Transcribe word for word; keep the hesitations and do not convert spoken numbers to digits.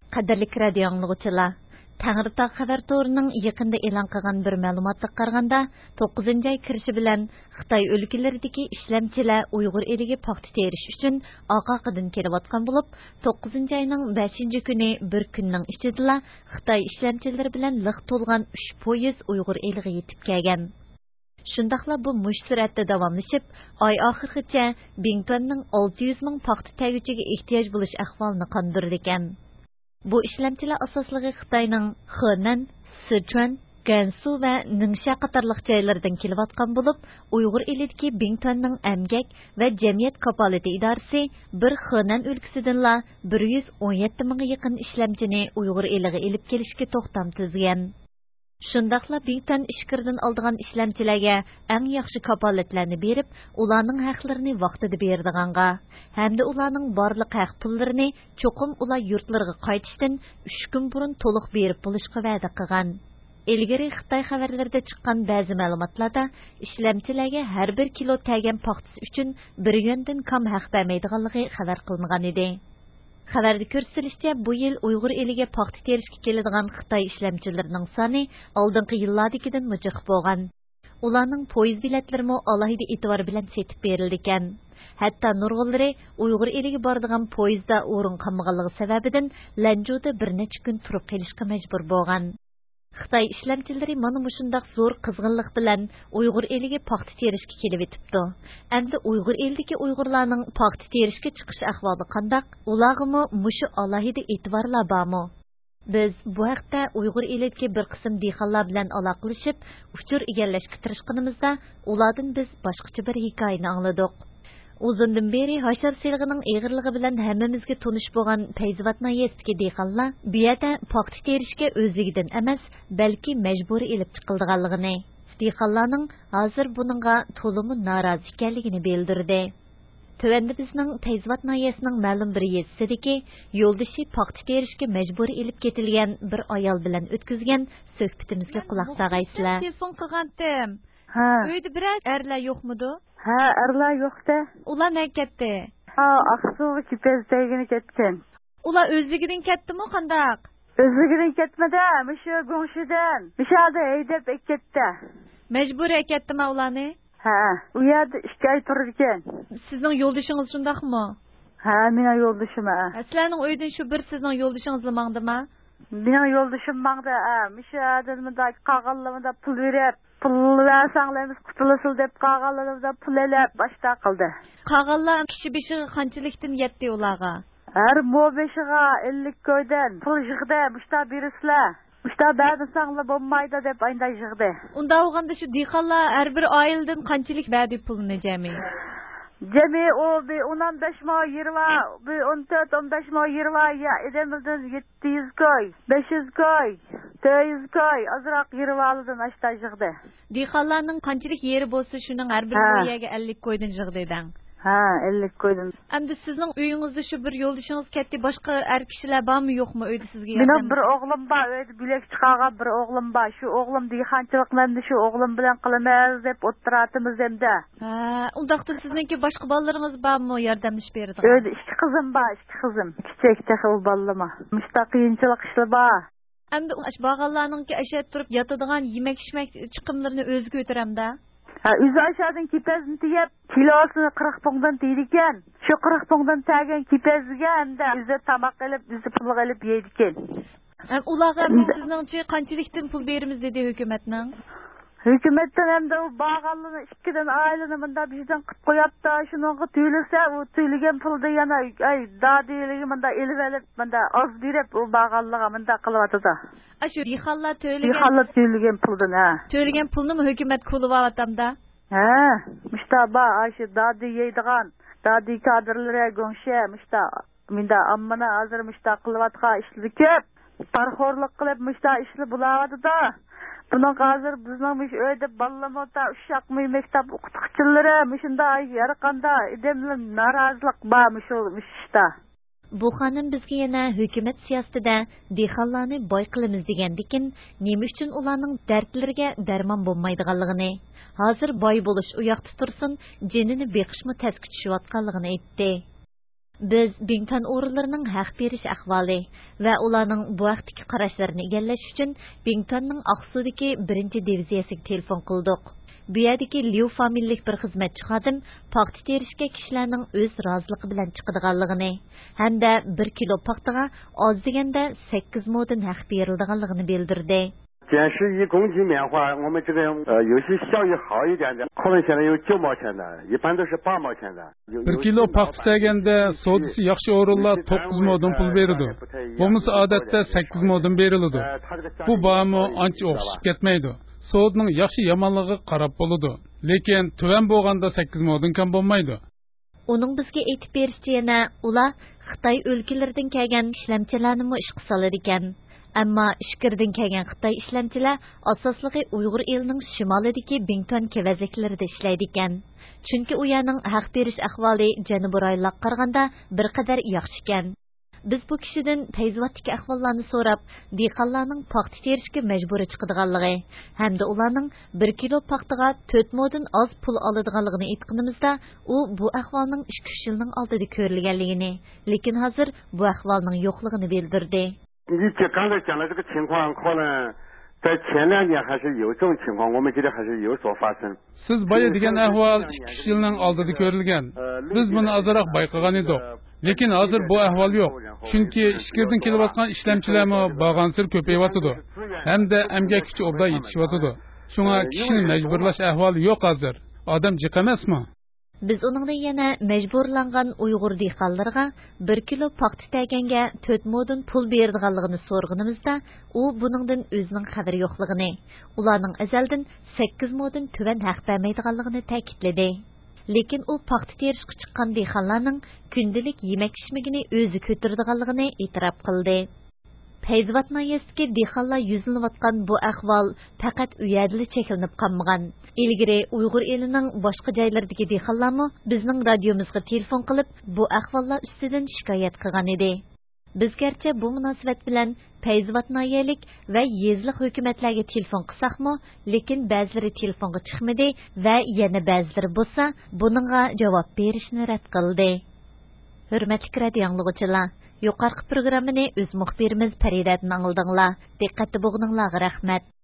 Qadirlik radio anglagıçılar. Tangırtaq xabar to'rining yaqinda e'lon qilgan bir ma'lumotga qaraganda, to'qqizinchi ay kirishi bilan Xitoy o'lkalaridagi ishlamchilar Uyg'ur eliga paxta terish uchun oqoqidan kelayotgan bo'lib, to'qqizinchi ayning beshinchi kuni bir kunning ichida Xitoy ishlamchilari bilan liq to'lgan uch poyezd Uyg'ur eliga yetib kelgan. Shundaqla bu mush suratda davomlashib, oy oxirigacha Bingtonning olti yuz ming paxta teguchiga ehtiyoj bo'lish ahvolini qondirdi ekan. Bu ishlamchilar asosligi Xitoyning Henan, Sichuan, Gansu va Ningxia qatorliq joylardan kelayotgan bo'lib, Uyg'ur elidagi Bingtonning Amgak va Jamiyat Kapolati idorasi bir Henan o'lkasidanla bir yuz o'n yetti mingga yaqin ishlamchini Uyg'ur eliga elib kelishga to'xtam tuzgan. Shundaqla Bington ishkirdan oldigan ishlamchilarga eng yaxshi kapolatlarni berib, ularning haqlarini vaqtida berdiganga, hamda ularning barliq haq pullarini cho'qim ular yurtlariga qaytishdan uch kun burun to'liq berib bo'lishga va'da qilgan. Ilgari Xitoy xabarlarida chiqqan ba'zi ma'lumotlarda ishlamchilarga har bir kilo tagan paxtasi uchun bir yuandan kam haq bermaydiganligi xabar qilingan edi. Xabarda ko'rsatilishicha, bu yil Uyg'ur eliga paxta terishga keladigan Xitoy ishlamchilarining soni oldingi yillardagidan mujiq bo'lgan. Ularning poyezd biletlarimi alohida e'tibor bilan setib berildi ekan. Hatto nurg'unlari Uyg'ur eliga boradigan poyezdda o'rin qolmaganligi sababidan Lanjuda bir necha kun turib qolishga majbur bo'lgan. Xitoy ishlamchilari mana mushundaq zo'r qizg'inlik bilan Uyg'ur eliga paxta terishga kelib etibdi. Endi Uyg'ur elidagi Uyg'urlarning paxta terishga chiqish ahvoli qandaq? Ularga mushu alohida e'tiborlar bormi? Biz bu haqda Uyg'ur elidagi bir qism dehqonlar bilan aloqalashib, uchur egallashga tirishganimizda, ulardan biz boshqacha bir hikoyani angladik. Uzundan beri hashar selg'ining eg'irligi bilan hammamizga tonish bo'lgan Payzvat nahiyasidagi dehqonlar bu yerda paxta terishga o'zligidan emas, balki majburiy elib chiqilganligini, dehqonlarning hozir buningga to'liq norozi ekanligini bildirdi. Tövəndə bizning Payzvat nahiyasining ma'lum bir yezisidagi yo'ldoshi paxta terishga majburiy elib ketilgan bir ayol bilan o'tkazgan suhbatimizga quloq solgaysizlar. Telefon qilgandim. Ha. Uyda biror erlar yo'qmidi? Ha, erlar yo'qda. Ular nega ketdi? Ha, Aqsuga kipezdaygini ketgan. Ular o'zligidan ketdimi, qandaq? O'zligidan ketmadi, mushu go'ngshidan. Mishada haydab ketdi. Majbur ketdimi ularni? Ha, u yerda ikki oy turdi ekan. Sizning yo'ldoshingiz shundaqmi? Ha, mening yo'ldoshim. Sizlarning uydan shu bir sizning yo'ldoshingiz mangdimi? Mening yo'ldoshim mangda. Ha, mishadan munda qag'allamada pul berib, pul versanglarimiz qutulasıl deb qag'allamada pul elab boshda qildi. Qag'allar kishi beshiga qanchalikdan yetdi ularga? Har mo beshiga ellik koydan pul yig'di, mushta berislar. Mushta ba'disanglar bo'lmaydi deb aynday yig'di. Unda olganda shu dehqonlar har bir oiladan qanchalik ba'di pulni jami? Jami o bir o'n besh ming yirmi, bir o'n to'rt o'n besh ming yirmi ya edemizdan yetti yuz koy, besh yuz koy, to'rt yuz koy azroq yirmi oldan ashta yig'di. Dehqonlarning qanchalik yeri bo'lsa, shuning har bir yerga ellik koydan yig'didan. Ha, ellik koydum. Endi sizning uyingizda shu bir yo'ldoshingiz ketdi, boshqa er kishilar bormi, yo'qmi uyda sizga? Mening bir o'g'lim bor, uyda bilek chiqargan bir o'g'lim bor. Shu o'g'lim dehqonchilikni shu o'g'lim bilan qilamiz deb o'tiratimiz endi. Ha, undaqda sizningki boshqa bolalaringiz bormi, yordamlash berdi? Uyda ikki qizim bor, ikki qizim. Kichik texil bolalama. Mushta qiyinchilik ishlar bor. Endi ash bag'allarningki ashat turib yotadigan yemak-ishmak chiqimlarini o'ziga o'tiramda? Ha, o'zi aşağıdan kipezni tiyip, kilosini qirq pongdan tiydiken. Şu qirq pongdan tagan kipezga endi o'zi tamoq qilib, o'zi pul qilib yeydiken. Ularga sizningcha qanchalikdan pul beramiz dedi hukumatning? Hukumatdan endi u bag'allarni ikkidan oilani bunda bizdan qilib qo'yapti. Shuningga tuyulsa, u tuyulgan pulni yana ay dadiligi bunda elib olib, bunda oz berib u bag'allarga bunda qilyapti. Ashu dehqonlar to'yilgan dehqonlar to'yilgan puldan ha. To'yilgan pulni hukumat qo'lib olatamda? Ha, mustaba ashu dadi yeydigan, dadi kadrlari go'ngsha musta. Menda ammana hozir musta qilyotgan ishlar ko'p. Parxorlik qilib musta ishlar bo'layapti-da. Bunun hozir bizning uyda bolalarga uşaqmı maktab o'qituvchilari shunda har qanday idimli norozilik bormi shu ishda. Bu xonim bizga yana hukumat siyosatida dehqonlarni boy qilamiz degandikin, nima uchun ularning dardlariga darmon bo'lmaydiganligini, hozir boy bo'lish u yoqda tursin, jinini beqishmi tasga tushayotganligini aytdi. Biz Bington o'rinlarining haq berish ahvoli va ularning bu vaqtdagi qarashlarini egallash uchun Bingtonning Aqsu'dagi birinchi diviziyasiga telefon qildik. Bu yerdagi Liu familiyalik bir xizmatchi xodim paxta terishga kishilarning o'z roziligi bilan chiqadiganligini hamda bir kilo paxtaga oz deganda sakkiz modin haq berildiganligini bildirdi. 减十一公斤棉花，我们这个呃有些效益好一点的，可能现在有九毛钱的，一般都是八毛钱的。 bir kilo paxta deganda sodisi yaxshi o'rinlar to'qqiz modin pul beradi. Bo'lmasa odatda sakkiz modin beriladi. Bu bahmi ancha o'xshab ketmaydi. Sodning yaxshi yomonligiga qarab bo'ladi. Lekin tuvan bo'lganda sakkiz modin kam bo'lmaydi. Uning bizga aytib berishicha yana ular Xitoy o'lkalaridan kelgan ishlamchilarni ish qisalar ekan. Ammo ishkirdan kelgan Xitoy ishlamchilar asosligi Uyg'ur elining shimolidagi Bington kevazaklarida ishlaydi ekan. Chunki u yerning haq berish ahvoli Janubiy rayonlarga qaraganda bir qadar yaxshi ekan. Biz bu kishidan Tayzvatdagi ahvollarni so'rab, dehqonlarning paxta terishga majbur chiqadiganligi hamda ularning bir kilo paxtaga to'rt modin oz pul oladiganligini aytganimizda, u bu ahvolning ikki uch yilning oldida ko'rilganligini, lekin hozir bu ahvolning yo'qligini bildirdi. 你这刚才讲的这个情况，可能在前两年还是有这种情况，我们觉得还是有所发生。 Siz boya degan ahvol ikki uch yilning oldida ko'rilgan. Biz buni ozroq bayqagan edik. Lekin hozir bu ahvol yo'q. Chunki ishkirdan kelayotgan ishlamchilarmi bag'ansir ko'payyotdi. Hamda emgak kuchi obda yetishyotdi. Shunga kishini majburlash ahvoli yo'q hozir. Odam jiq emasmi? Biz onunla yana mecburlangan Uyghur dehqonlarga bir kilo paxta teganga to'rt modin pul berdiganligini so'rganimizda, u buningdan o'zining xabari yo'qligini, ularning azaldan sakkiz modin tuvan haq bermaydiganligini ta'kidladi. Lekin u paxta terishga chiqqan dehqonlarning kundalik yemak-ichmagini o'zi ko'taradiganligini e'tirof qildi. Tayzvat nayasiki dehqonlar yuzlanayotgan bu ahvol faqat u yerda cheklanib qolmagan. Ilgari Uyg'ur elining boshqa joylaridagi dehqonlarmi bizning radiomizga telefon qilib, bu ahvollar ustidan shikoyat qilgan edi. Biz garchi bu munosabat bilan Tayzvat nayalik va yezliq hukumatlarga telefon qilsaqmi, lekin ba'zilari telefonga chiqmadi va yana ba'zilari bo'lsa, buningga javob berishni rad qildi. Hurmatli radio anglovchilar, yuqorqi programmani o'z muxbirimiz Faridadan angladinglar. Diqqatli bo'lganinglarga rahmat.